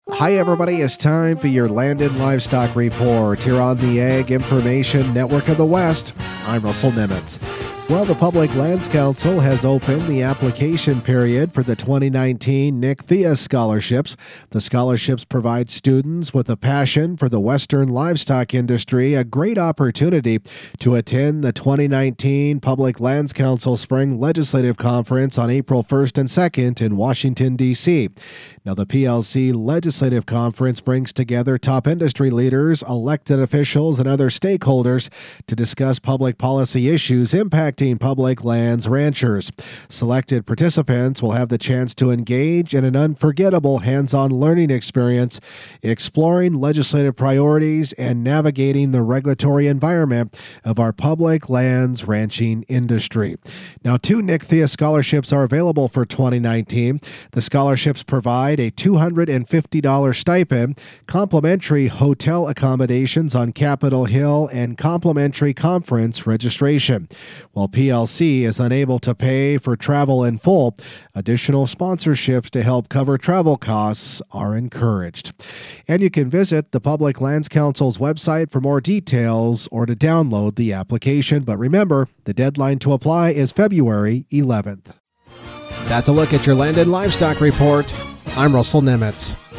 Hi, everybody. It's time for your Land and Livestock Report here on the Ag Information Network of the West. I'm Russell Nimitz. Well, the Public Lands Council has opened the application period for the 2019 Nick Thea Scholarships. The scholarships provide students with a passion for the Western livestock industry a great opportunity to attend the 2019 Public Lands Council Spring Legislative Conference on April 1st and 2nd in Washington, D.C. Now, the PLC Legislative Conference brings together top industry leaders, elected officials, and other stakeholders to discuss public policy issues impacting public lands ranchers. Selected participants will have the chance to engage in an unforgettable hands-on learning experience, exploring legislative priorities and navigating the regulatory environment of our public lands ranching industry. Now, 2 Nick Thea scholarships are available for 2019. The scholarships provide a $250 stipend, complimentary hotel accommodations on Capitol Hill, and complimentary conference registration. While PLC is unable to pay for travel in full, additional sponsorships to help cover travel costs are encouraged. And you can visit the Public Lands Council's website for more details or to download the application. But remember, the deadline to apply is February 11th. That's a look at your Land and Livestock Report. I'm Russell Nimitz.